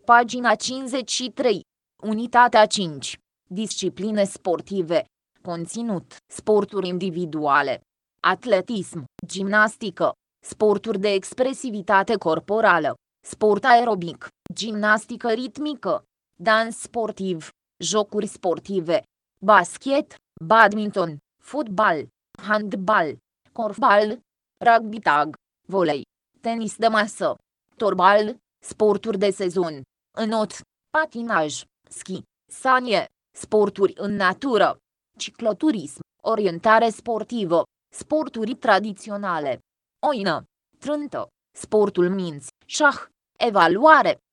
Pagina 53. Unitatea 5. Discipline sportive. Conținut. Sporturi individuale. Atletism, gimnastică, sporturi de expresivitate corporală, sport aerobic, gimnastică ritmică, dans sportiv, jocuri sportive, basket, badminton, fotbal, handbal, korfbal, rugby tag, volei, tenis de masă, torbal, sporturi de sezon, înot, patinaj, schi, sanie, sporturi în natură, cicloturism, orientare sportivă, sporturi tradiționale, oină, trântă, sportul minți, șah, evaluare,